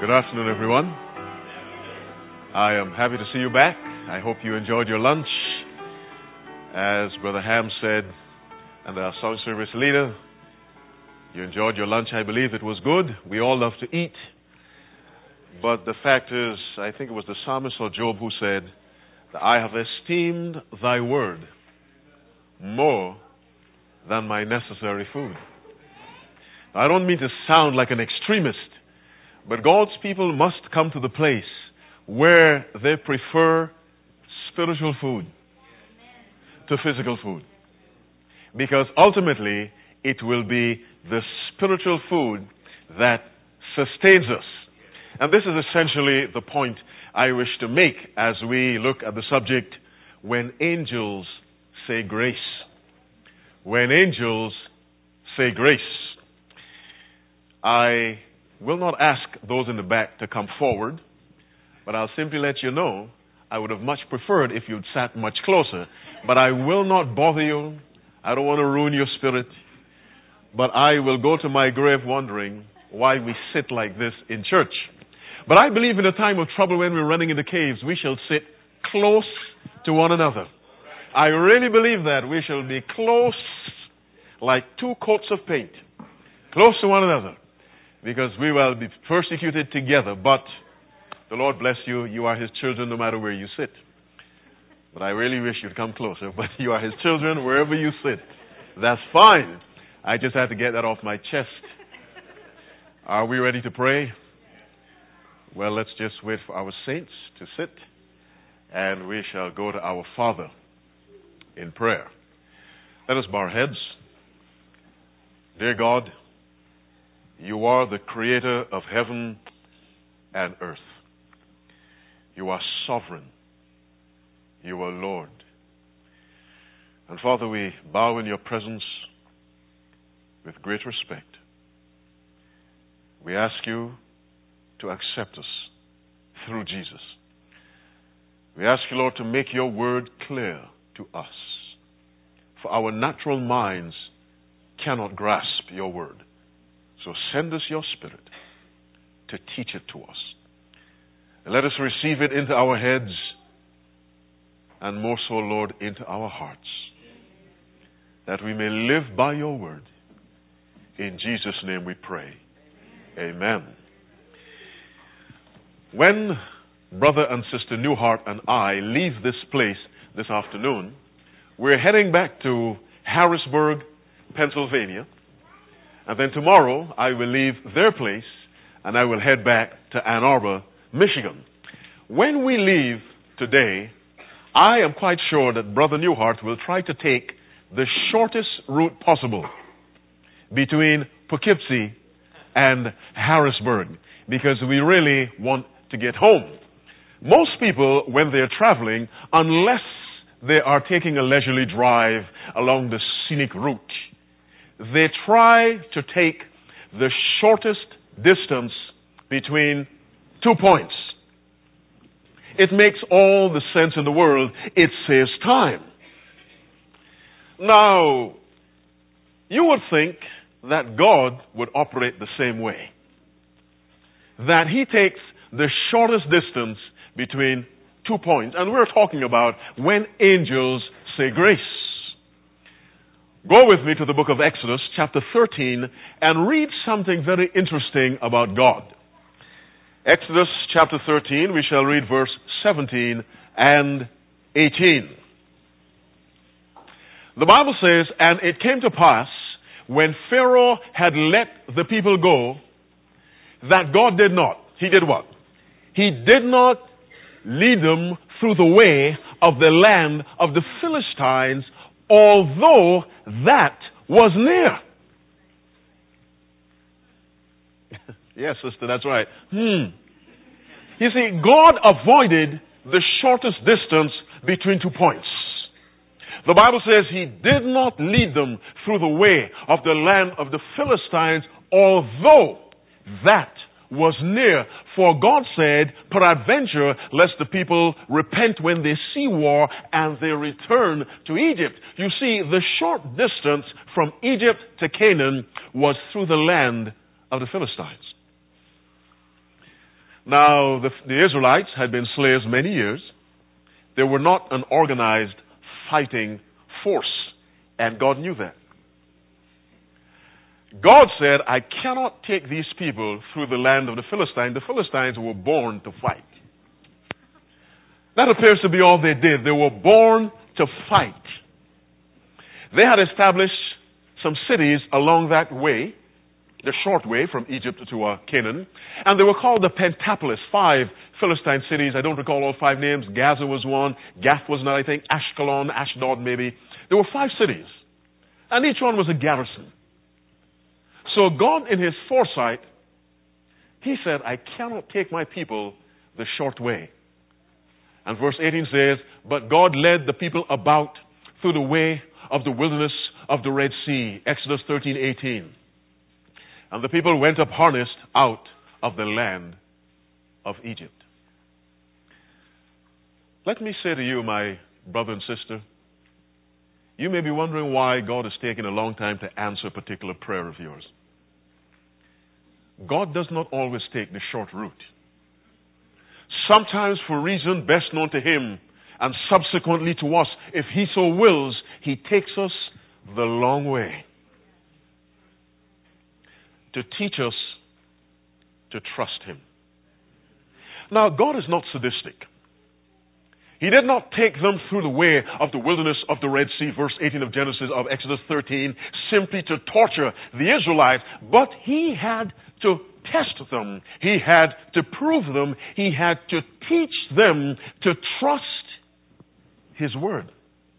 Good afternoon, everyone. I am happy to see you back. I hope you enjoyed your lunch. As Brother Ham said, and our song service leader, you enjoyed your lunch. I believe it was good. We all love to eat. But the fact is, I think it was the psalmist or Job who said, that I have esteemed thy word more than my necessary food. Now, I don't mean to sound like an extremist, but God's people must come to the place where they prefer spiritual food to physical food. Because ultimately, it will be the spiritual food that sustains us. And this is essentially the point I wish to make as we look at the subject, when angels say grace. When angels say grace. I will not ask those in the back to come forward, but I'll simply let you know I would have much preferred if you'd sat much closer. But I will not bother you. I don't want to ruin your spirit. But I will go to my grave wondering why we sit like this in church. But I believe in a time of trouble when we're running in the caves, we shall sit close to one another. I really believe that we shall be close like two coats of paint. Close to one another. Because we will be persecuted together. But the Lord bless you. You are His children no matter where you sit. But I really wish you'd come closer. But you are His children wherever you sit. That's fine. I just had to get that off my chest. Are we ready to pray? Well, let's just wait for our saints to sit. And we shall go to our Father in prayer. Let us bow our heads. Dear God, you are the creator of heaven and earth. You are sovereign. You are Lord. And Father, we bow in your presence with great respect. We ask you to accept us through Jesus. We ask you, Lord, to make your word clear to us. For our natural minds cannot grasp your word. So send us your Spirit to teach it to us. And let us receive it into our heads and more so, Lord, into our hearts. That we may live by your word. In Jesus' name we pray. Amen. When Brother and Sister Newhart and I leave this place this afternoon, we're heading back to Harrisburg, Pennsylvania. And then tomorrow, I will leave their place and I will head back to Ann Arbor, Michigan. When we leave today, I am quite sure that Brother Newhart will try to take the shortest route possible between Poughkeepsie and Harrisburg, because we really want to get home. Most people, when they're traveling, unless they are taking a leisurely drive along the scenic route, they try to take the shortest distance between 2 points. It makes all the sense in the world. It saves time. Now, you would think that God would operate the same way. That He takes the shortest distance between 2 points. And we're talking about when angels say grace. Go with me to the book of Exodus, chapter 13, and read something very interesting about God. Exodus chapter 13, we shall read verse 17 and 18. The Bible says, and it came to pass, when Pharaoh had let the people go, that God did not. He did what? He did not lead them through the way of the land of the Philistines, although that was near. Yes, sister, that's right. You see, God avoided the shortest distance between 2 points. The Bible says He did not lead them through the way of the land of the Philistines, although that was near. For God said, peradventure, lest the people repent when they see war and they return to Egypt. You see, the short distance from Egypt to Canaan was through the land of the Philistines. Now, the Israelites had been slaves many years. They were not an organized fighting force, and God knew that. God said, I cannot take these people through the land of the Philistines. The Philistines were born to fight. That appears to be all they did. They were born to fight. They had established some cities along that way, the short way from Egypt to Canaan, and they were called the Pentapolis, 5 Philistine cities. I don't recall all 5 names. Gaza was one, Gath was another, I think, Ashkelon, Ashdod maybe. There were 5 cities, and each one was a garrison. So God, in His foresight, He said, I cannot take my people the short way. And verse 18 says, but God led the people about through the way of the wilderness of the Red Sea. Exodus 13:18. And the people went up harnessed out of the land of Egypt. Let me say to you, my brother and sister, you may be wondering why God has taken a long time to answer a particular prayer of yours. God does not always take the short route. Sometimes for reason best known to Him, and subsequently to us, if He so wills, He takes us the long way to teach us to trust Him. Now, God is not sadistic. He did not take them through the way of the wilderness of the Red Sea, verse 18 of Genesis of Exodus 13, simply to torture the Israelites, but He had to test them. He had to prove them. He had to teach them to trust His Word.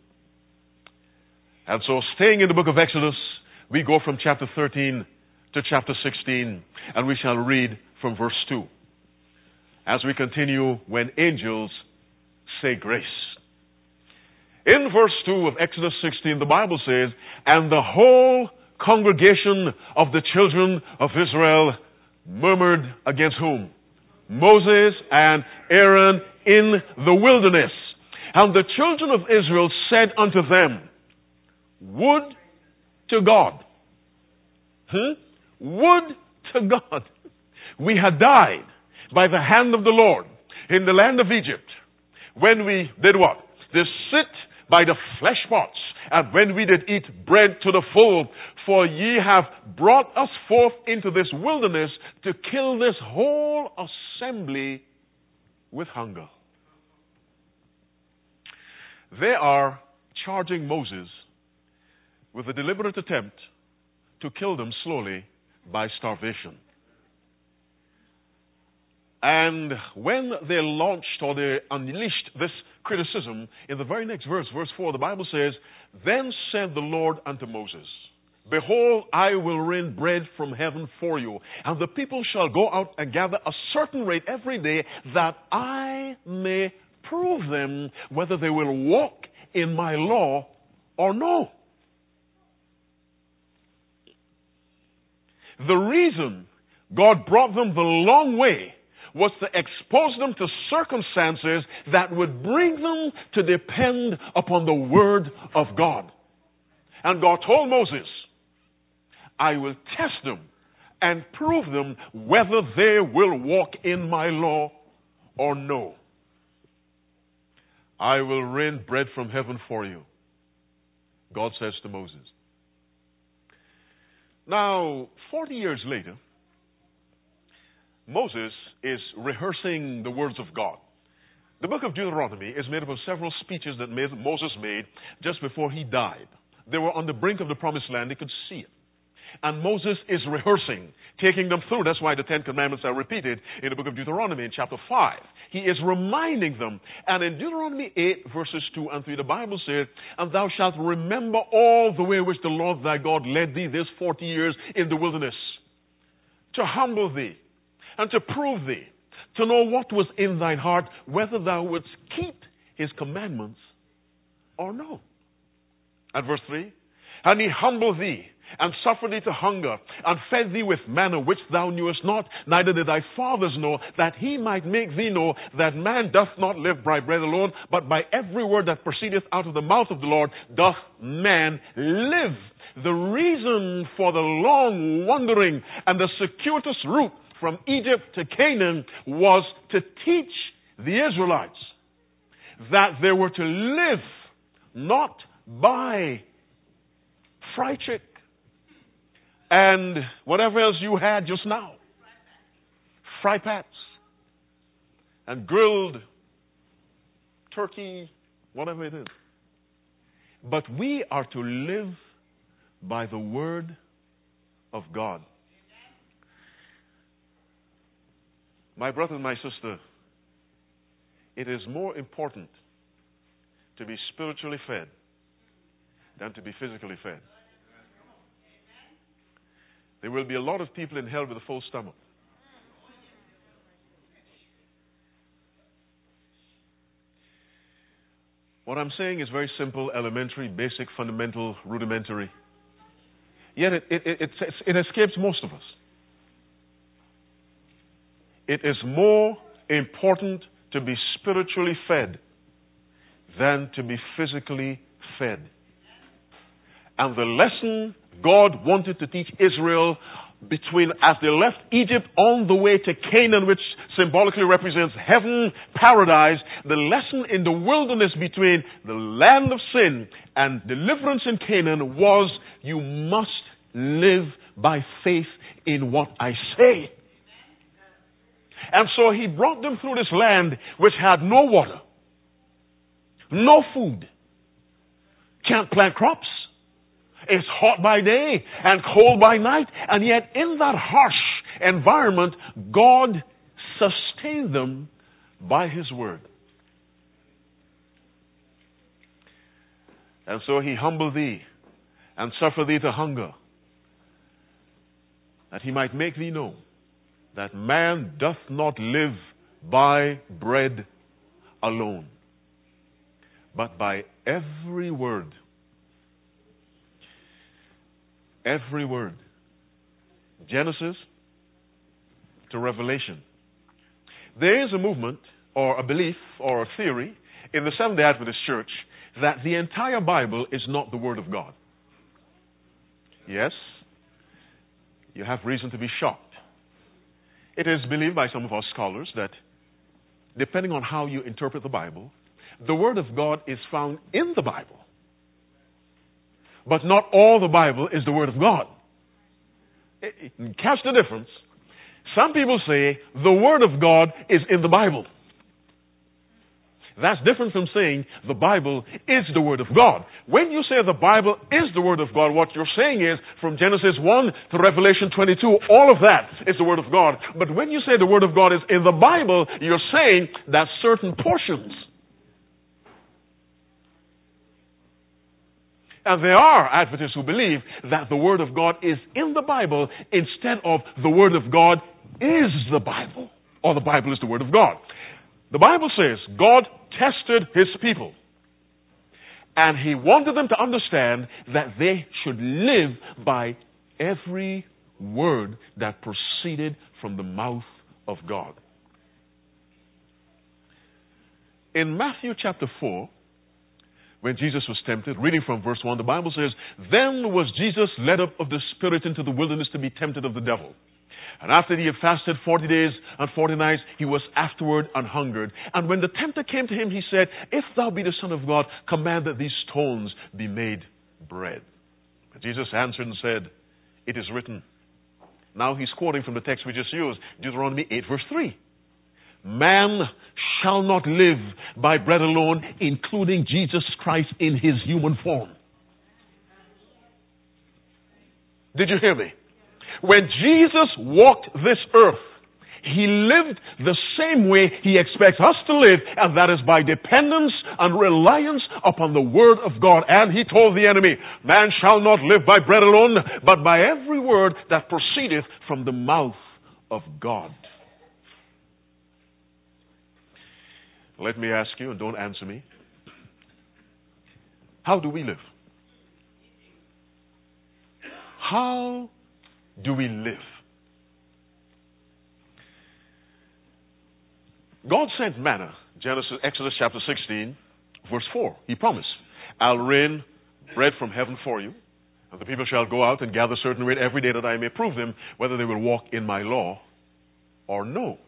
And so, staying in the book of Exodus, we go from chapter 13 to chapter 16, and we shall read from verse 2. As we continue, when angels say grace. In verse 2 of Exodus 16, the Bible says, and the whole congregation of the children of Israel murmured against whom? Moses and Aaron in the wilderness. And the children of Israel said unto them, would to God. Would to God we had died by the hand of the Lord in the land of Egypt, when we did what? Did sit by the flesh pots, and when we did eat bread to the full. For ye have brought us forth into this wilderness to kill this whole assembly with hunger. They are charging Moses with a deliberate attempt to kill them slowly by starvation. And when they launched or they unleashed this criticism, in the very next verse, verse 4, the Bible says, then said the Lord unto Moses, behold, I will rain bread from heaven for you, and the people shall go out and gather a certain rate every day, that I may prove them whether they will walk in my law or no. The reason God brought them the long way was to expose them to circumstances that would bring them to depend upon the Word of God. And God told Moses, I will test them and prove them whether they will walk in my law or no. I will rain bread from heaven for you, God says to Moses. Now, 40 years later, Moses is rehearsing the words of God. The book of Deuteronomy is made up of several speeches that Moses made just before he died. They were on the brink of the promised land. They could see it. And Moses is rehearsing, taking them through. That's why the 10 Commandments are repeated in the book of Deuteronomy in chapter 5. He is reminding them. And in Deuteronomy 8, verses 2 and 3, the Bible says, and thou shalt remember all the way which the Lord thy God led thee this 40 years in the wilderness, to humble thee, and to prove thee, to know what was in thine heart, whether thou wouldst keep his commandments or no. And verse 3, and he humbled thee, and suffered thee to hunger, and fed thee with manna which thou knewest not, neither did thy fathers know, that he might make thee know that man doth not live by bread alone, but by every word that proceedeth out of the mouth of the Lord doth man live. The reason for the long wandering and the circuitous route from Egypt to Canaan was to teach the Israelites that they were to live not by fried chick and whatever else you had just now, fry pats and grilled turkey, whatever it is. But we are to live by the word of God. My brother and my sister, it is more important to be spiritually fed than to be physically fed. There will be a lot of people in hell with a full stomach. What I'm saying is very simple, elementary, basic, fundamental, rudimentary. Yet it escapes most of us. It is more important to be spiritually fed than to be physically fed. And the lesson God wanted to teach Israel as they left Egypt on the way to Canaan, which symbolically represents heaven, paradise, the lesson in the wilderness between the land of sin and deliverance in Canaan was, you must live by faith in what I say. And so he brought them through this land which had no water, no food, can't plant crops. It's hot by day and cold by night. And yet in that harsh environment, God sustained them by His word. And so He humbled thee and suffered thee to hunger, that He might make thee know that man doth not live by bread alone, but by every word. Every word. Genesis to Revelation. There is a movement or a belief or a theory in the Seventh-day Adventist Church that the entire Bible is not the Word of God. Yes, you have reason to be shocked. It is believed by some of our scholars that depending on how you interpret the Bible, the Word of God is found in the Bible. But not all the Bible is the Word of God. Catch the difference. Some people say the Word of God is in the Bible. That's different from saying the Bible is the Word of God. When you say the Bible is the Word of God, what you're saying is from Genesis 1 to Revelation 22, all of that is the Word of God. But when you say the Word of God is in the Bible, you're saying that certain portions. And there are Adventists who believe that the Word of God is in the Bible instead of the Word of God is the Bible, or the Bible is the Word of God. The Bible says God tested His people, and He wanted them to understand that they should live by every word that proceeded from the mouth of God. In Matthew chapter 4, when Jesus was tempted, reading from verse 1, the Bible says, "Then was Jesus led up of the Spirit into the wilderness to be tempted of the devil. And after he had fasted 40 days and 40 nights, he was afterward an hungered. And when the tempter came to him, he said, If thou be the Son of God, command that these stones be made bread. But Jesus answered and said, It is written." Now he's quoting from the text we just used, Deuteronomy 8 verse 3. "Man shall not live by bread alone," including Jesus Christ in His human form. Did you hear me? When Jesus walked this earth, He lived the same way He expects us to live, and that is by dependence and reliance upon the Word of God. And He told the enemy, "Man shall not live by bread alone, but by every word that proceedeth from the mouth of God." Let me ask you, and don't answer me. How do we live? How do we live? God sent manna, Exodus chapter 16, verse 4. He promised, "I'll rain bread from heaven for you, and the people shall go out and gather certain bread every day that I may prove them whether they will walk in my law or no.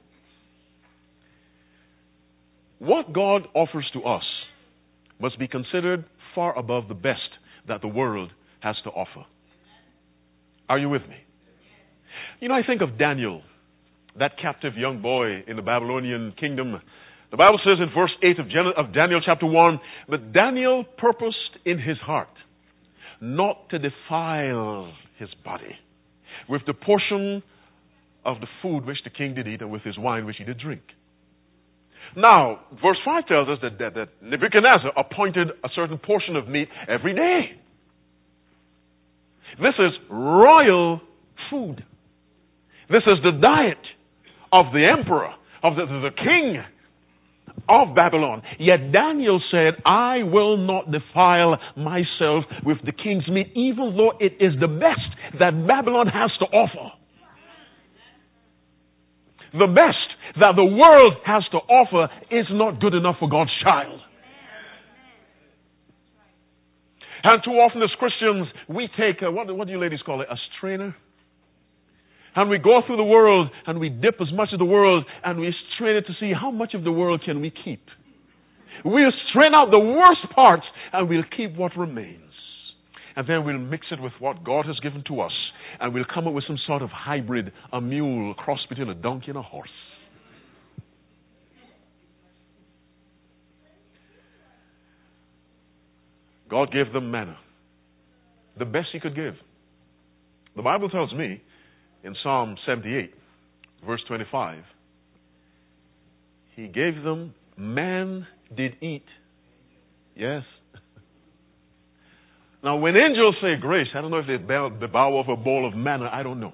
What God offers to us must be considered far above the best that the world has to offer. Are you with me? I think of Daniel, that captive young boy in the Babylonian kingdom. The Bible says in verse 8 of Daniel chapter 1, but Daniel purposed in his heart not to defile his body with the portion of the food which the king did eat and with his wine which he did drink. Now, verse 5 tells us that Nebuchadnezzar appointed a certain portion of meat every day. This is royal food. This is the diet of the emperor, of the king of Babylon. Yet Daniel said, I will not defile myself with the king's meat, even though it is the best that Babylon has to offer. The best that the world has to offer is not good enough for God's child. And too often as Christians, we take, what do you ladies call it, a strainer? And we go through the world and we dip as much of the world and we strain it to see how much of the world can we keep. We'll strain out the worst parts and we'll keep what remains. And then we'll mix it with what God has given to us. And we'll come up with some sort of hybrid, a mule, a cross between a donkey and a horse. God gave them manna, the best He could give. The Bible tells me in Psalm 78, verse 25, He gave them, man did eat. Yes. Now, when angels say grace, I don't know if they bow over a bowl of manna. I don't know.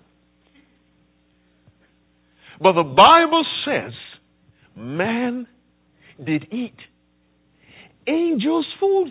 But the Bible says, man did eat angels' food.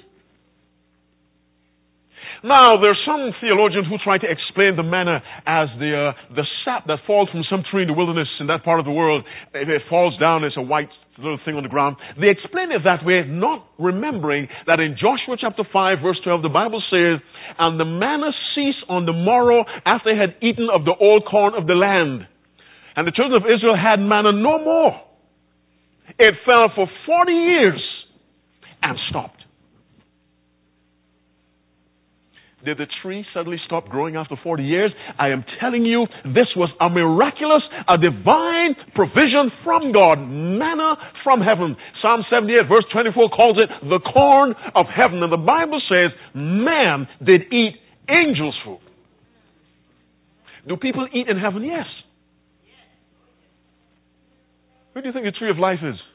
Now, there's some theologians who try to explain the manna as the sap that falls from some tree in the wilderness in that part of the world. If it falls down, it's a white little thing on the ground. They explain it that way, not remembering that in Joshua chapter 5, verse 12, the Bible says, and the manna ceased on the morrow after they had eaten of the old corn of the land. And the children of Israel had manna no more. It fell for 40 years and stopped. Did the tree suddenly stop growing after 40 years? I am telling you, this was a miraculous, a divine provision from God. Manna from heaven. Psalm 78 verse 24 calls it the corn of heaven. And the Bible says, man did eat angels' food. Do people eat in heaven? Yes. Where do you think the tree of life is?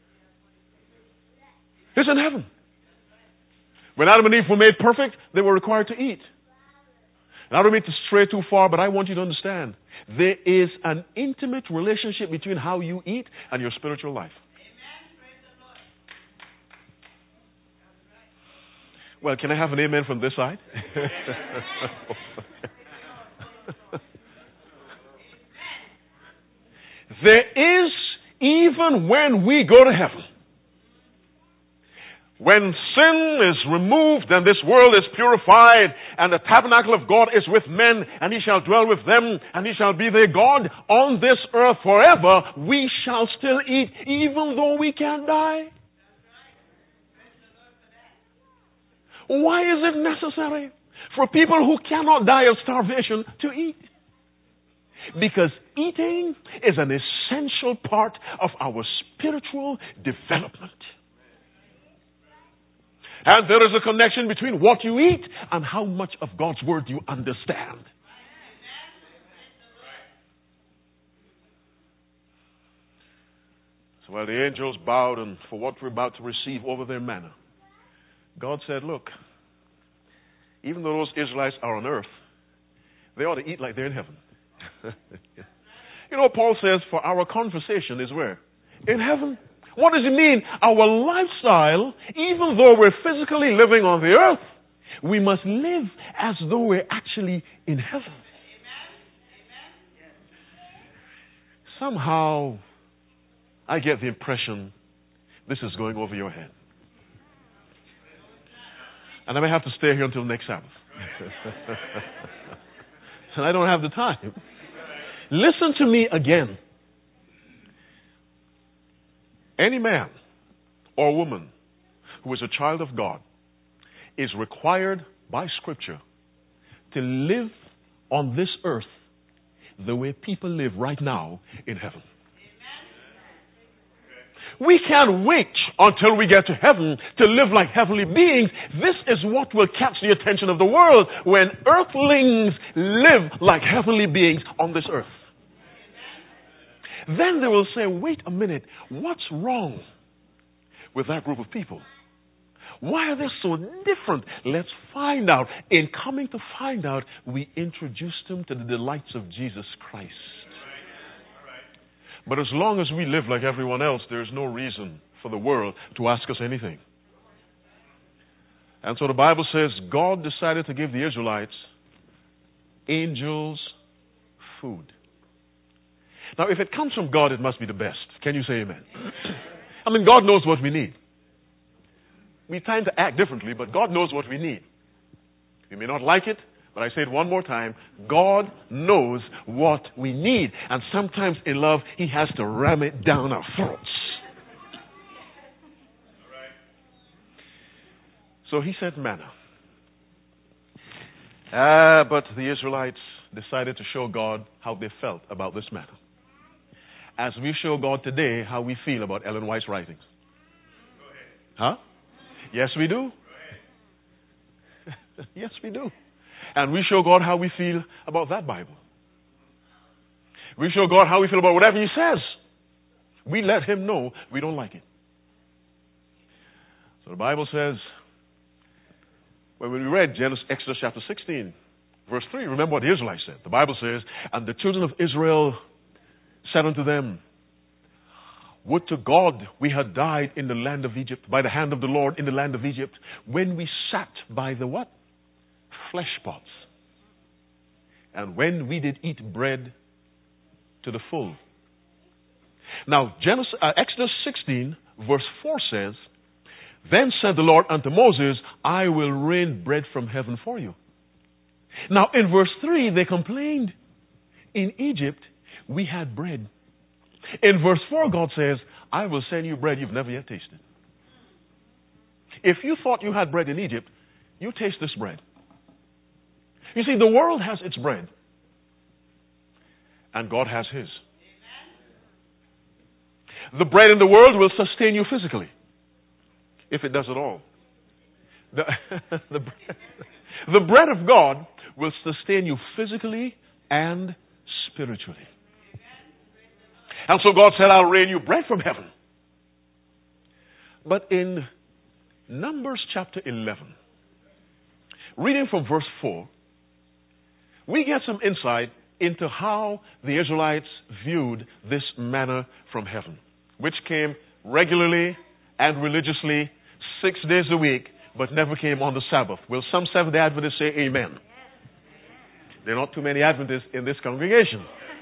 It's in heaven. When Adam and Eve were made perfect, they were required to eat. And I don't mean to stray too far, but I want you to understand, there is an intimate relationship between how you eat and your spiritual life. Well, can I have an amen from this side? There is, even when we go to heaven, when sin is removed and this world is purified and the tabernacle of God is with men and He shall dwell with them and He shall be their God on this earth forever, we shall still eat even though we can't die. Why is it necessary for people who cannot die of starvation to eat? Because eating is an essential part of our spiritual development. And there is a connection between what you eat and how much of God's Word you understand. So while the angels bowed and for what we're about to receive over their manna, God said, look, even though those Israelites are on earth, they ought to eat like they're in heaven. You know, Paul says, for our conversation is where? In heaven. What does it mean? Our lifestyle, even though we're physically living on the earth, we must live as though we're actually in heaven. Somehow, I get the impression this is going over your head. And I may have to stay here until next Sabbath. And I don't have the time. Listen to me again. Any man or woman who is a child of God is required by Scripture to live on this earth the way people live right now in heaven. We can't wait until we get to heaven to live like heavenly beings. This is what will catch the attention of the world when earthlings live like heavenly beings on this earth. Then they will say, wait a minute, what's wrong with that group of people? Why are they so different? Let's find out. In coming to find out, we introduce them to the delights of Jesus Christ. But as long as we live like everyone else, there's no reason for the world to ask us anything. And so the Bible says God decided to give the Israelites angels' food. Now, if it comes from God, it must be the best. Can you say amen? I mean, God knows what we need. We tend to act differently, but God knows what we need. You may not like it, but I say it one more time. God knows what we need. And sometimes in love, He has to ram it down our throats. So He sent manna. But the Israelites decided to show God how they felt about this manna. As we show God today how we feel about Ellen White's writings. Huh? Yes, we do. Yes, we do. And we show God how we feel about that Bible. We show God how we feel about whatever He says. We let Him know we don't like it. So the Bible says, when we read Exodus chapter 16, verse 3, remember what the Israelites said. The Bible says, and the children of Israel said unto them, would to God we had died in the land of Egypt, by the hand of the Lord in the land of Egypt, when we sat by the what? Flesh pots. And when we did eat bread to the full. Now, Exodus 16, verse 4 says, then said the Lord unto Moses, I will rain bread from heaven for you. Now, in verse 3, they complained. In Egypt, we had bread. In verse 4, God says, I will send you bread you've never yet tasted. If you thought you had bread in Egypt, you taste this bread. You see, the world has its bread. And God has His. The bread in the world will sustain you physically. If it does at all. The bread of God will sustain you physically and spiritually. And so God said, I'll rain you bread from heaven. But in Numbers chapter 11, reading from verse 4, we get some insight into how the Israelites viewed this manna from heaven, which came regularly and religiously 6 days a week, but never came on the Sabbath. Will some Seventh-day Adventists say amen? There are not too many Adventists in this congregation.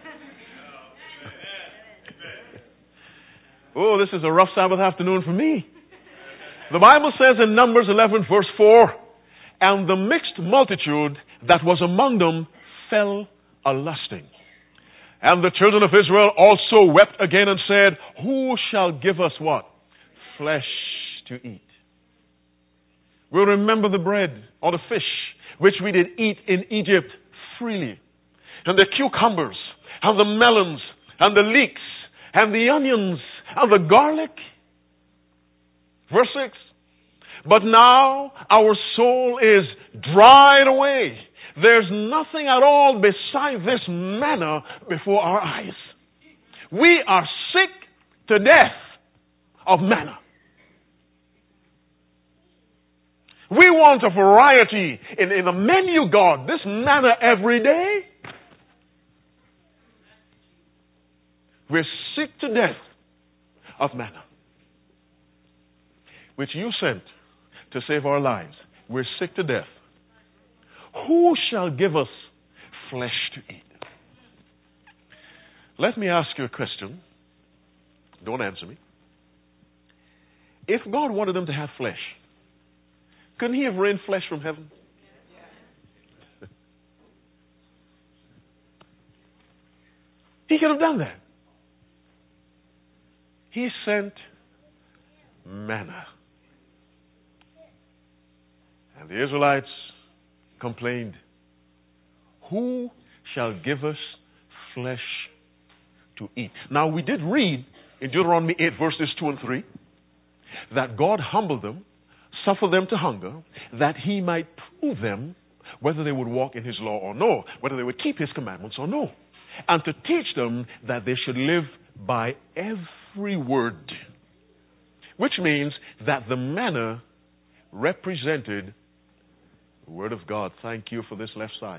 Oh, this is a rough Sabbath afternoon for me. The Bible says in Numbers 11, verse 4, and the mixed multitude that was among them fell a-lusting. And the children of Israel also wept again and said, who shall give us what? Flesh to eat. We'll remember the bread or the fish which we did eat in Egypt freely. And the cucumbers, and the melons, and the leeks, and the onions, and the garlic. Verse 6. But now our soul is dried away. There's nothing at all beside this manna before our eyes. We are sick to death of manna. We want a variety in the menu, God. This manna every day. We're sick to death of manna, which you sent to save our lives. We're sick to death. Who shall give us flesh to eat? Let me ask you a question. Don't answer me. If God wanted them to have flesh, couldn't He have rained flesh from heaven? He could have done that. He sent manna. And the Israelites complained, who shall give us flesh to eat? Now, we did read in Deuteronomy 8, verses 2 and 3, that God humbled them, suffered them to hunger, that he might prove them whether they would walk in his law or no, whether they would keep his commandments or no, and to teach them that they should live by every word, which means that the manna represented the Word of God. Thank you for this left side.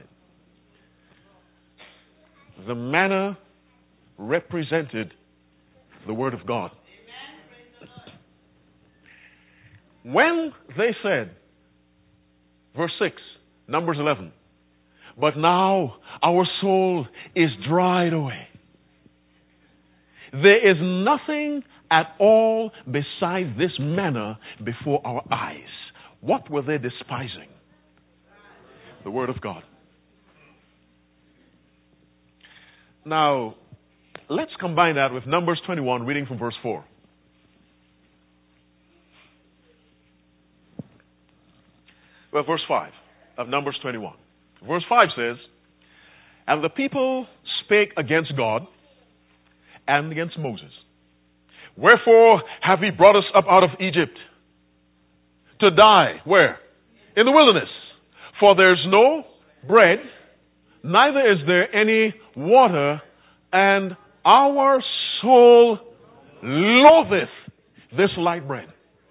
The manna represented the Word of God. When they said, verse 6, Numbers 11, but now our soul is dried away. There is nothing at all beside this manna before our eyes. What were they despising? The Word of God. Now, let's combine that with Numbers 21, reading from verse 4. Well, verse 5 of Numbers 21. Verse 5 says, and the people spake against God and against Moses. Wherefore have he brought us up out of Egypt to die? Where? In the wilderness. For there's no bread, neither is there any water, and our soul loatheth this light bread.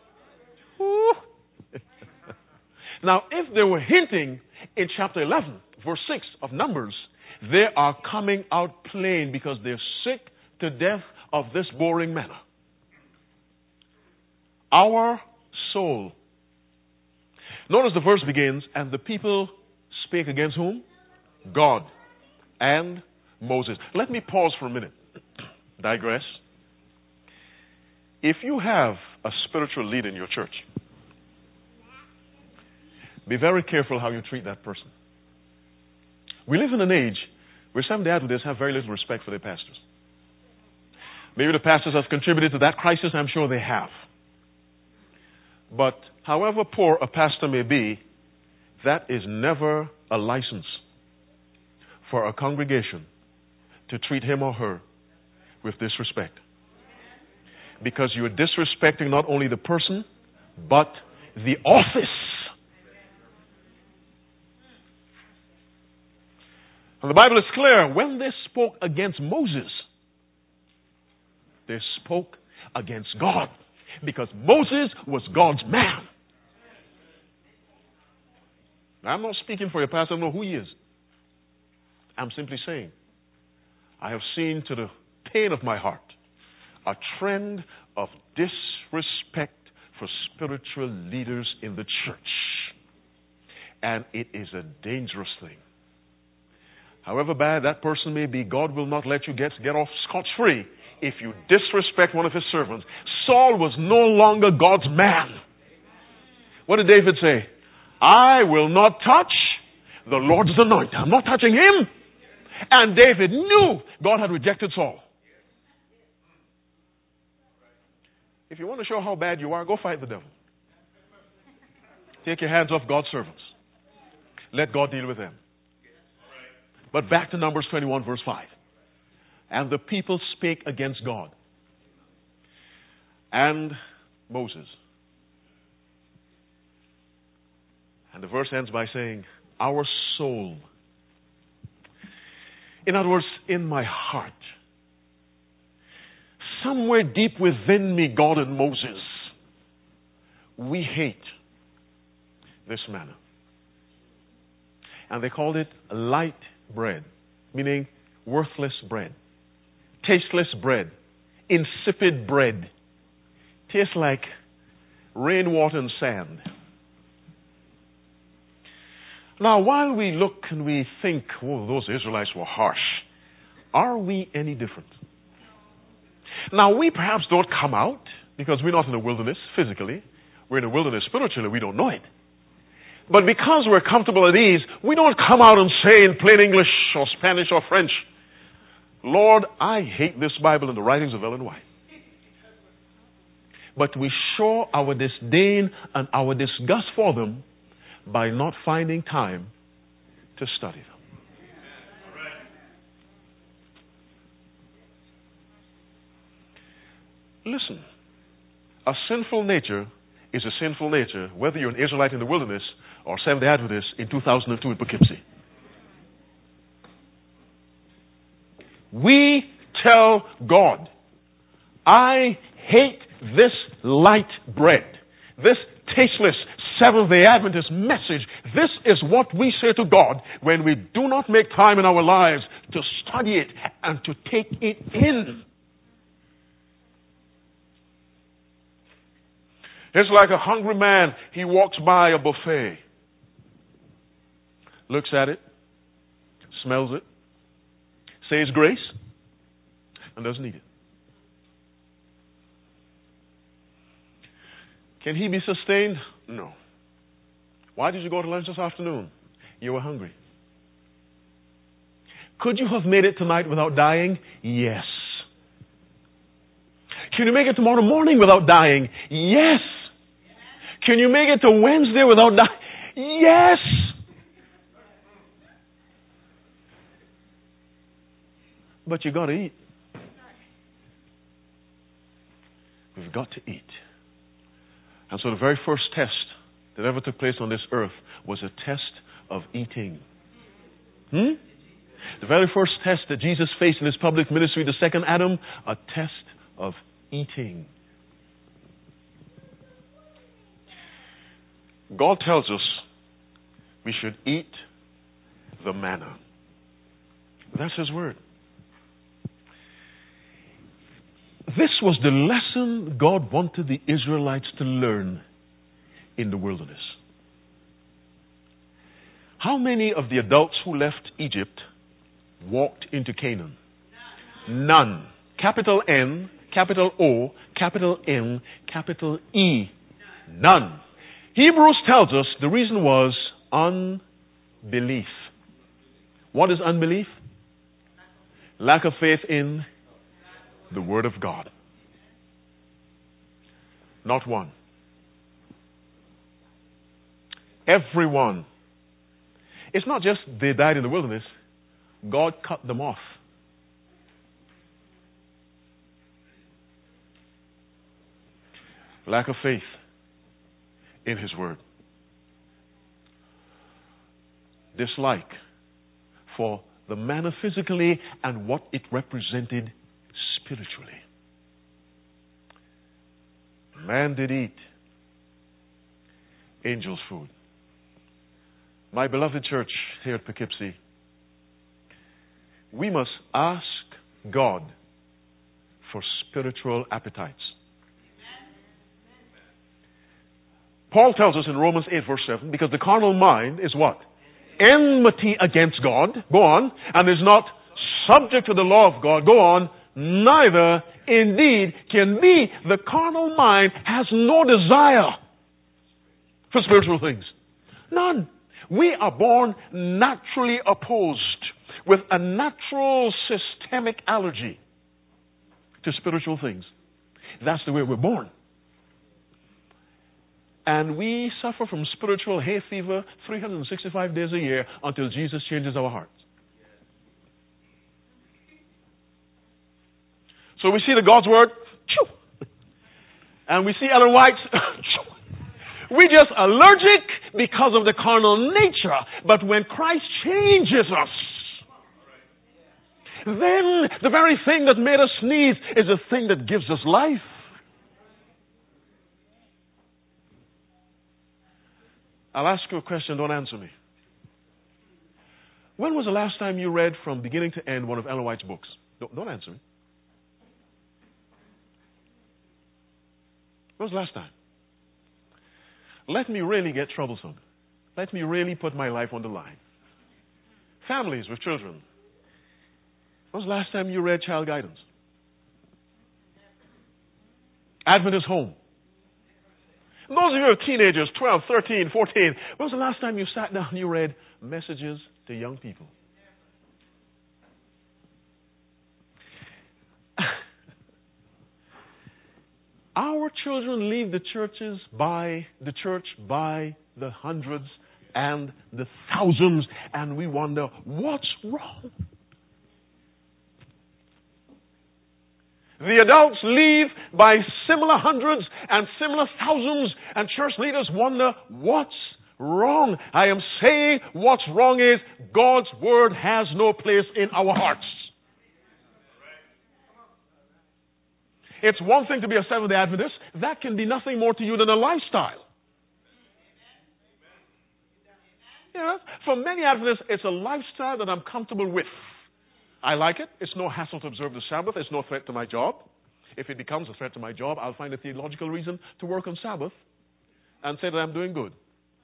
Now, if they were hinting in chapter 11, verse 6 of Numbers, they are coming out plain because they're sick to death of this boring manna. Our soul. Notice the verse begins, and the people spake against whom? God and Moses. Let me pause for a minute. Digress. If you have a spiritual leader in your church, be very careful how you treat that person. We live in an age where Seventh-day Adventists have very little respect for their pastors. Maybe the pastors have contributed to that crisis. I'm sure they have. But however poor a pastor may be, that is never a license for a congregation to treat him or her with disrespect. Because you are disrespecting not only the person, but the office. And the Bible is clear. When they spoke against Moses, they spoke against God. Because Moses was God's man. Now, I'm not speaking for your pastor. I don't know who he is. I'm simply saying, I have seen to the pain of my heart a trend of disrespect for spiritual leaders in the church. And it is a dangerous thing. However bad that person may be, God will not let you get off scot-free if you disrespect one of his servants. Saul was no longer God's man. What did David say? I will not touch the Lord's anointed. I'm not touching him. And David knew God had rejected Saul. If you want to show how bad you are, go fight the devil. Take your hands off God's servants. Let God deal with them. But back to Numbers 21, verse 5. And the people spake against God and Moses. And the verse ends by saying, our soul. In other words, in my heart. Somewhere deep within me, God and Moses, we hate this manna. And they called it light bread, meaning worthless bread, tasteless bread, insipid bread, tastes like rainwater and sand. Now, while we look and we think, oh, those Israelites were harsh, are we any different? Now, we perhaps don't come out because we're not in the wilderness physically. We're in the wilderness spiritually. We don't know it. But because we're comfortable at ease, we don't come out and say in plain English or Spanish or French, Lord, I hate this Bible and the writings of Ellen White. but we show our disdain and our disgust for them by not finding time to study them. Listen, a sinful nature is a sinful nature, whether you're an Israelite in the wilderness or Seventh-day Adventist in 2002 in Poughkeepsie. We tell God, I hate this light bread, this tasteless Seventh-day Adventist message. This is what we say to God when we do not make time in our lives to study it and to take it in. It's like a hungry man. He walks by a buffet, looks at it, smells it, says grace, and doesn't eat it. Can he be sustained? No. Why did you go to lunch this afternoon? You were hungry. Could you have made it tonight without dying? Yes. Can you make it tomorrow morning without dying? Yes. Can you make it to Wednesday without dying? Yes. But you got to eat. We've got to eat. And so the very first test that ever took place on this earth was a test of eating. The very first test that Jesus faced in his public ministry, the second Adam, a test of eating. God tells us we should eat the manna. That's his word. This was the lesson God wanted the Israelites to learn in the wilderness. How many of the adults who left Egypt walked into Canaan? None. Capital N, capital O, capital M, capital E. None. Hebrews tells us the reason was unbelief. What is unbelief? Lack of faith in the Word of God. Not one. Everyone. It's not just they died in the wilderness. God cut them off. Lack of faith in His Word. Dislike for the manna physically and what it represented spiritually. Man did eat angels' food. My beloved church here at Poughkeepsie, we must ask God for spiritual appetites. Paul tells us in Romans 8 verse 7, because the carnal mind is what? Enmity against God. Go on. And is not subject to the law of God. Go on. Neither indeed can be. The carnal mind has no desire for spiritual things. None. We are born naturally opposed with a natural systemic allergy to spiritual things. That's the way we're born. And we suffer from spiritual hay fever 365 days a year until Jesus changes our hearts. So we see the God's Word, and we see Ellen White's, we're just allergic because of the carnal nature. But when Christ changes us, then the very thing that made us sneeze is the thing that gives us life. I'll ask you a question, don't answer me. When was the last time you read from beginning to end one of Ellen White's books? Don't answer me. When was the last time? Let me really get troublesome. Let me really put my life on the line. Families with children. When was the last time you read Child Guidance? Adventist Home. Those of you who are teenagers, 12, 13, 14, when was the last time you sat down and you read Messages to Young People? Our children leave the church by the hundreds and the thousands, and we wonder, what's wrong? The adults leave by similar hundreds and similar thousands, and church leaders wonder, what's wrong? I am saying what's wrong is God's Word has no place in our hearts. It's one thing to be a Seventh-day Adventist. That can be nothing more to you than a lifestyle. Yeah, for many Adventists, it's a lifestyle that I'm comfortable with. I like it. It's no hassle to observe the Sabbath. It's no threat to my job. If it becomes a threat to my job, I'll find a theological reason to work on Sabbath and say that I'm doing good.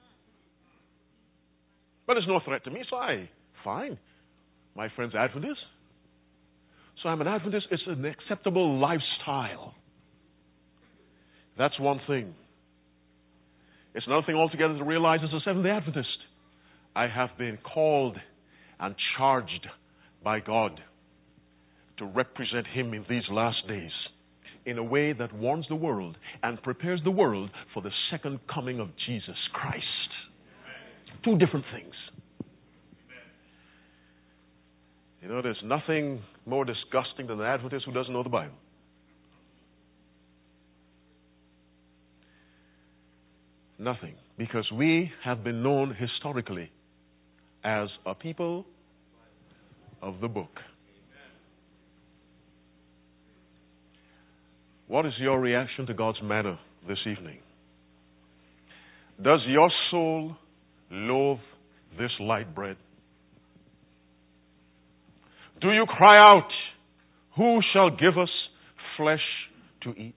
But it's no threat to me, so fine. My friend's Adventist. So I'm an Adventist. It's an acceptable lifestyle. That's one thing. It's another thing altogether to realize as a Seventh-day Adventist, I have been called and charged by God to represent Him in these last days in a way that warns the world and prepares the world for the second coming of Jesus Christ. Two different things. You know, there's nothing more disgusting than an Adventist who doesn't know the Bible. Nothing. Because we have been known historically as a people of the book. What is your reaction to God's manna this evening? Does your soul loathe this light bread? Do you cry out, who shall give us flesh to eat?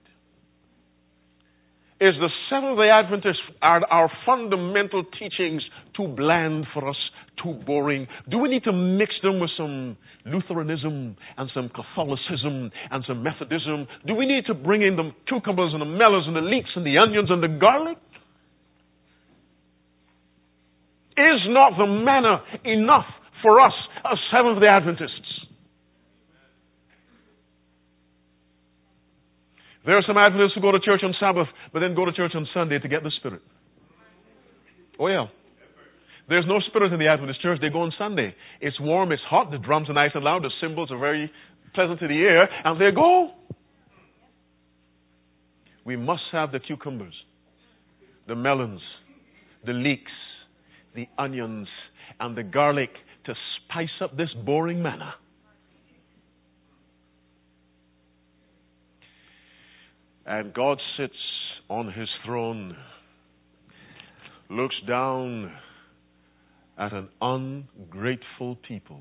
Is the Seventh-day Adventist, are our fundamental teachings too bland for us, too boring? Do we need to mix them with some Lutheranism and some Catholicism and some Methodism? Do we need to bring in the cucumbers and the melons and the leeks and the onions and the garlic? Is not the manna enough for us as Seventh-day Adventists? There are some Adventists who go to church on Sabbath, but then go to church on Sunday to get the Spirit. Oh, yeah. There's no Spirit in the Adventist church. They go on Sunday. It's warm, it's hot, the drums are nice and loud, the cymbals are very pleasant to the ear, and they go. We must have the cucumbers, the melons, the leeks, the onions, and the garlic to spice up this boring manna. And God sits on His throne, looks down at an ungrateful people,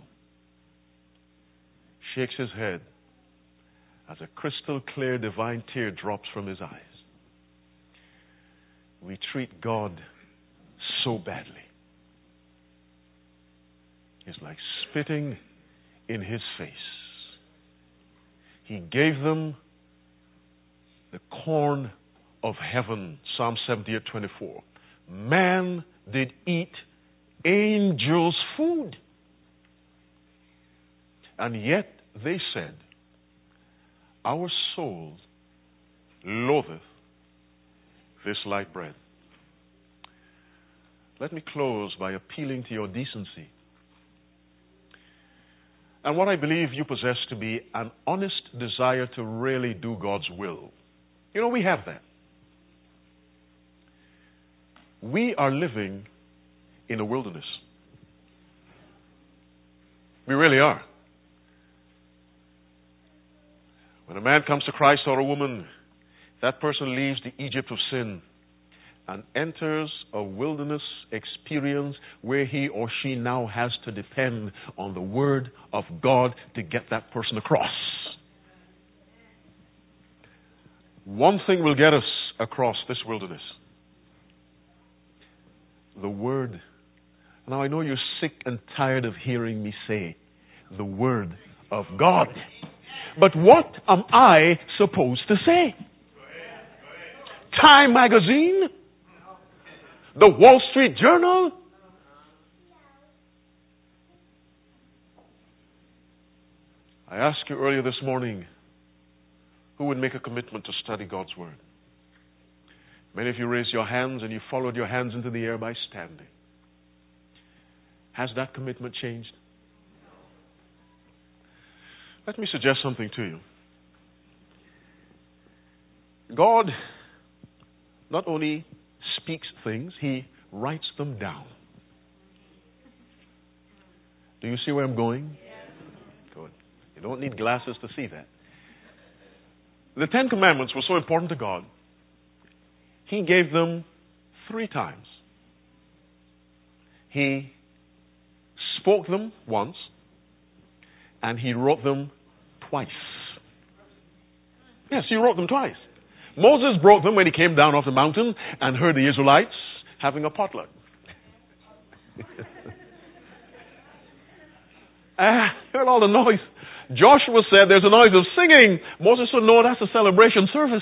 shakes His head as a crystal clear divine tear drops from His eyes. We treat God so badly. It's like spitting in His face. He gave them the corn of heaven, Psalm 78:24. Man did eat angels' food. And yet they said, our soul loatheth this light bread. Let me close by appealing to your decency and what I believe you possess to be an honest desire to really do God's will. You know, we have that. We are living in a wilderness. We really are. When a man comes to Christ or a woman, that person leaves the Egypt of sin and enters a wilderness experience where he or she now has to depend on the Word of God to get that person across. One thing will get us across this wilderness. The Word. Now I know you're sick and tired of hearing me say the Word of God. But what am I supposed to say? Time magazine? The Wall Street Journal? I asked you earlier this morning, Who would make a commitment to study God's Word? Many of you raised your hands and you followed your hands into the air by standing. Has that commitment changed? Let me suggest something to you. God not only speaks things, He writes them down. Do you see where I'm going? Good. You don't need glasses to see that. The Ten Commandments were so important to God, He gave them 3 times. He spoke them once, and He wrote them twice. Yes, He wrote them twice. Moses broke them when he came down off the mountain and heard the Israelites having a potluck. Heard all the noise. Joshua said there's a noise of singing. Moses said, no, that's a celebration service.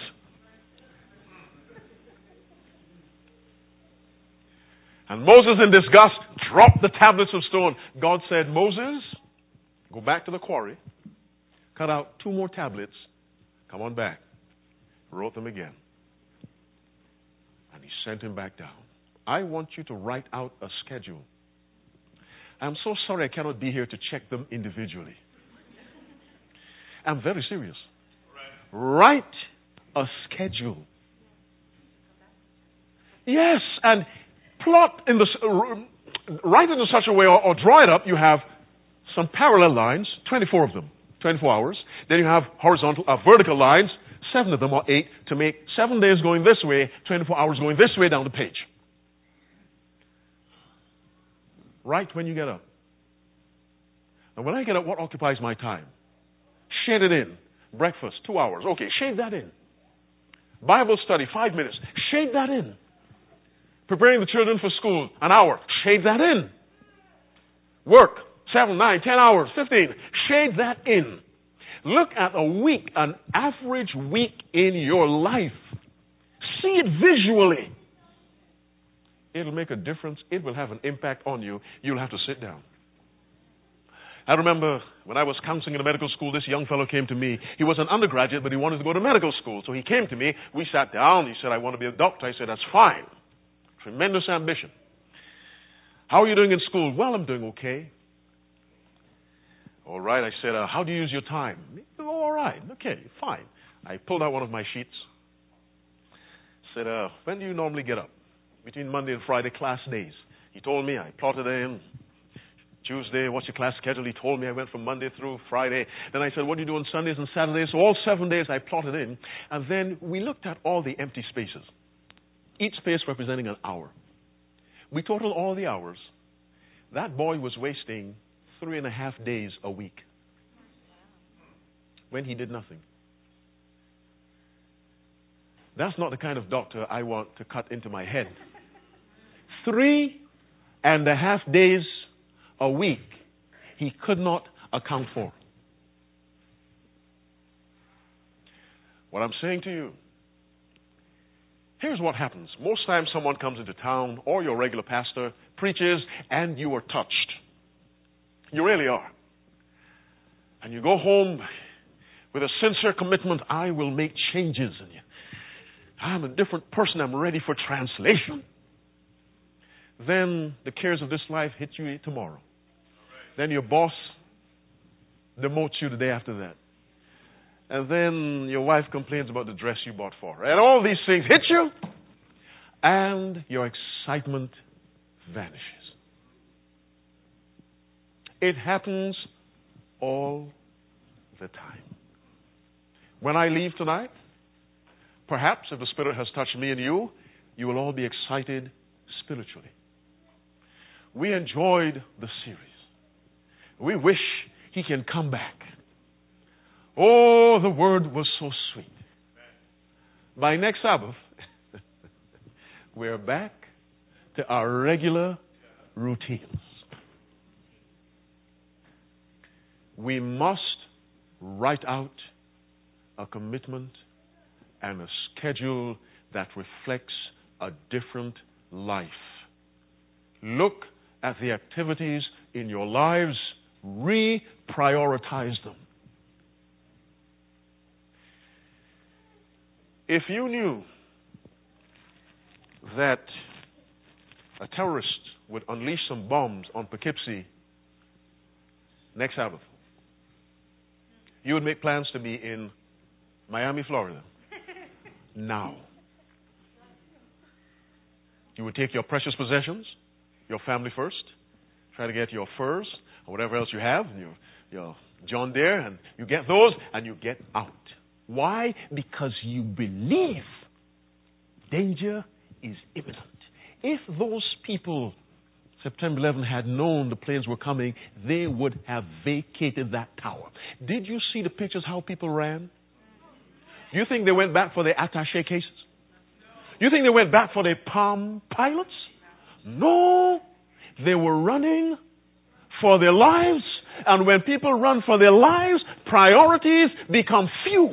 And Moses, in disgust, dropped the tablets of stone. God said, Moses, go back to the quarry, cut out 2 more tablets, come on back. Wrote them again. And He sent him back down. I want you to write out a schedule. I'm so sorry I cannot be here to check them individually. I'm very serious. Write a schedule. Yes, and plot in write it in such a way, or draw it up. You have some parallel lines, 24 of them, 24 hours. Then you have horizontal, vertical lines, 7 of them or 8, to make 7 days going this way, 24 hours going this way down the page. Write when you get up. And when I get up, what occupies my time? Shade it in. Breakfast, 2 hours. Okay, shade that in. Bible study, 5 minutes. Shade that in. Preparing the children for school, an hour. Shade that in. Work, 7, 9, 10 hours, 15. Shade that in. Look at a week, an average week in your life. See it visually. It'll make a difference. It will have an impact on you. You'll have to sit down. I remember when I was counseling in a medical school, this young fellow came to me. He was an undergraduate, but he wanted to go to medical school. So he came to me. We sat down. He said, I want to be a doctor. I said, that's fine. Tremendous ambition. How are you doing in school? Well, I'm doing okay. All right. I said, how do you use your time? All right. Okay, fine. I pulled out one of my sheets. Said, when do you normally get up? Between Monday and Friday, class days. He told me. I plotted in. Tuesday, what's your class schedule? He told me. I went from Monday through Friday. Then I said, what do you do on Sundays and Saturdays? So all 7 days I plotted in. And then we looked at all the empty spaces. Each space representing an hour. We totaled all the hours. That boy was wasting 3.5 days a week when he did nothing. That's not the kind of doctor I want to cut into my head. 3.5 days a week he could not account for. What I'm saying to you, here's what happens. Most times someone comes into town or your regular pastor preaches and you are touched. You really are. And you go home with a sincere commitment, I will make changes in you. I'm a different person. I'm ready for translation. Then the cares of this life hit you tomorrow. Then your boss demotes you the day after that. And then your wife complains about the dress you bought for her. And all these things hit you. And your excitement vanishes. It happens all the time. When I leave tonight, perhaps if the Spirit has touched me and you will all be excited spiritually. We enjoyed the series. We wish He can come back. Oh, the Word was so sweet. By next Sabbath, we're back to our regular routines. We must write out a commitment and a schedule that reflects a different life. Look at the activities in your lives, reprioritize them. If you knew that a terrorist would unleash some bombs on Poughkeepsie next Sabbath, you would make plans to be in Miami, Florida now. You would take your precious possessions, your family first, try to get your furs or whatever else you have, your John Deere, and you get those and you get out. Why? Because you believe danger is imminent. If those people, September 11, had known the planes were coming, they would have vacated that tower. Did you see the pictures how people ran? Do you think they went back for their attaché cases? You think they went back for their Palm Pilots? No. They were running for their lives. And when people run for their lives, priorities become few.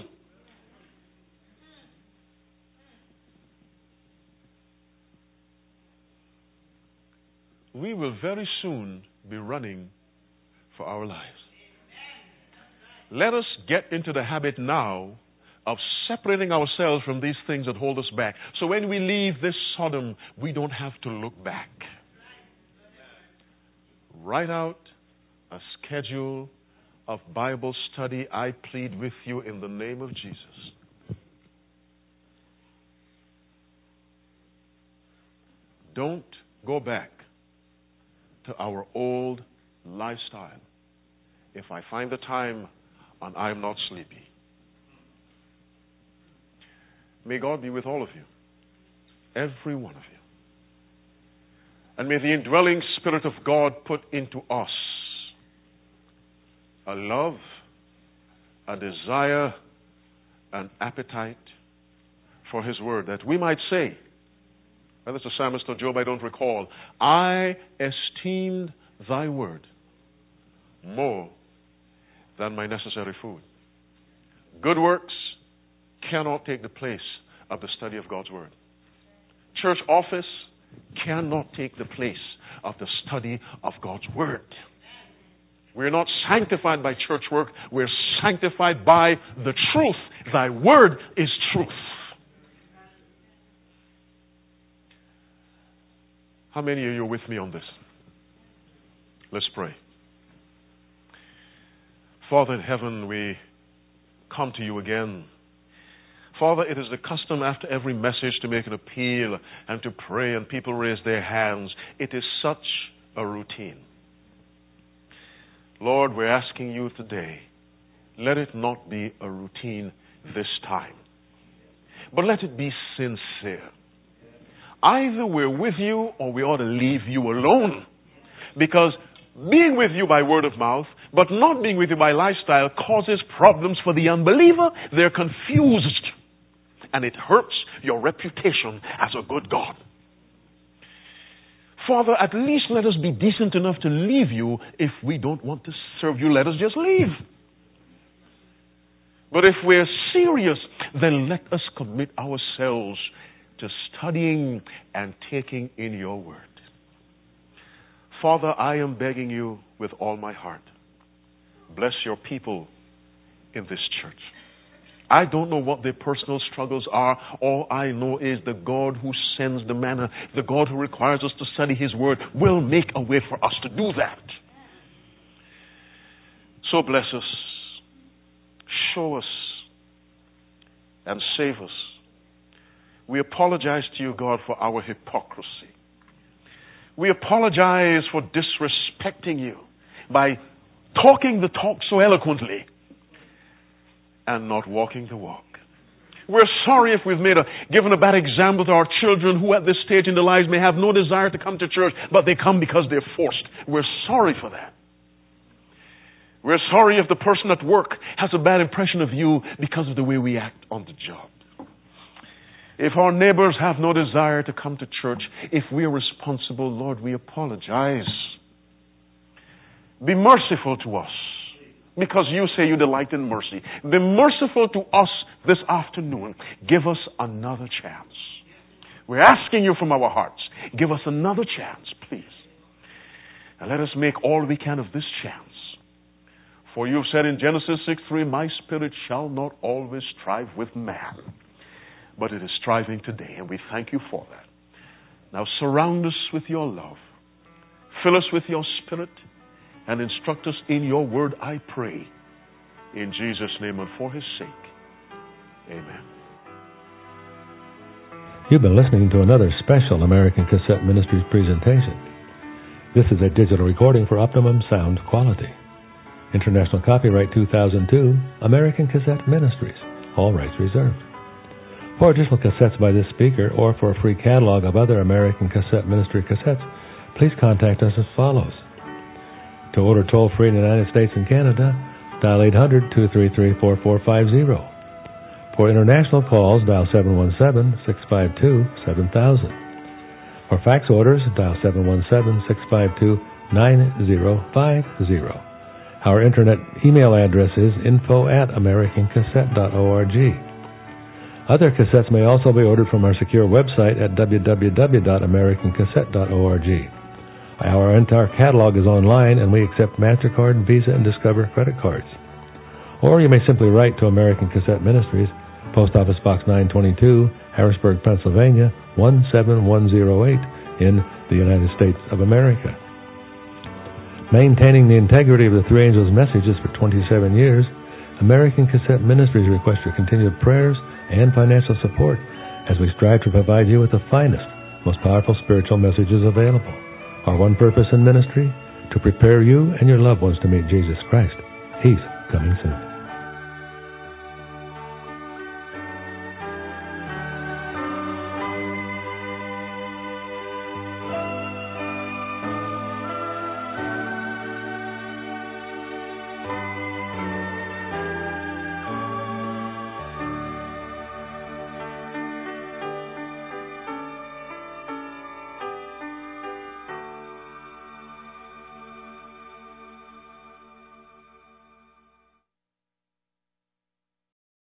We will very soon be running for our lives. Let us get into the habit now of separating ourselves from these things that hold us back. So when we leave this Sodom, we don't have to look back. Write out a schedule of Bible study. I plead with you in the name of Jesus. Don't go back to our old lifestyle. If I find the time and I am not sleepy. May God be with all of you, every one of you. And may the indwelling Spirit of God put into us a love, a desire, an appetite for His Word, that we might say, whether it's the psalmist or Job, I don't recall, I esteemed thy word more than my necessary food. Good works cannot take the place of the study of God's Word. Church office cannot take the place of the study of God's Word. We're not sanctified by church work. We're sanctified by the truth. Thy Word is truth. How many of you are with me on this? Let's pray. Father in heaven, we come to you again. Father, it is the custom after every message to make an appeal and to pray, and people raise their hands. It is such a routine. Lord, we're asking you today, let it not be a routine this time, but let it be sincere. Either we're with you or we ought to leave you alone. Because being with you by word of mouth, but not being with you by lifestyle, causes problems for the unbeliever. They're confused. And it hurts your reputation as a good God. Father, at least let us be decent enough to leave you. If we don't want to serve you, let us just leave. But if we're serious, then let us commit ourselves to studying and taking in your word. Father, I am begging you with all my heart, bless your people in this church. I don't know what their personal struggles are. All I know is the God who sends the manna, the God who requires us to study His Word, will make a way for us to do that. So bless us, show us, and save us. We apologize to you, God, for our hypocrisy. We apologize for disrespecting you by talking the talk so eloquently and not walking the walk. We're sorry if we've given a bad example to our children who at this stage in their lives may have no desire to come to church, but they come because they're forced. We're sorry for that. We're sorry if the person at work has a bad impression of you because of the way we act on the job. If our neighbors have no desire to come to church, if we are responsible, Lord, we apologize. Be merciful to us, because you say you delight in mercy. Be merciful to us this afternoon. Give us another chance. We're asking you from our hearts, give us another chance, please. And let us make all we can of this chance. For you've said in Genesis 6:3, my spirit shall not always strive with man, but it is thriving today, and we thank you for that. Now surround us with your love. Fill us with your Spirit and instruct us in your word, I pray. In Jesus' name and for his sake. Amen. You've been listening to another special American Cassette Ministries presentation. This is a digital recording for optimum sound quality. International copyright 2002, American Cassette Ministries. All rights reserved. For additional cassettes by this speaker or for a free catalog of other American Cassette Ministry cassettes, please contact us as follows. To order toll-free in the United States and Canada, dial 800-233-4450. For international calls, dial 717-652-7000. For fax orders, dial 717-652-9050. Our internet email address is info@americancassette.org. Other cassettes may also be ordered from our secure website at www.americancassette.org. Our entire catalog is online, and we accept MasterCard, Visa, and Discover credit cards. Or you may simply write to American Cassette Ministries, Post Office Box 922, Harrisburg, Pennsylvania, 17108 in the United States of America. Maintaining the integrity of the Three Angels' messages for 27 years, American Cassette Ministries requests your continued prayers and financial support as we strive to provide you with the finest, most powerful spiritual messages available. Our one purpose in ministry, to prepare you and your loved ones to meet Jesus Christ. He's coming soon.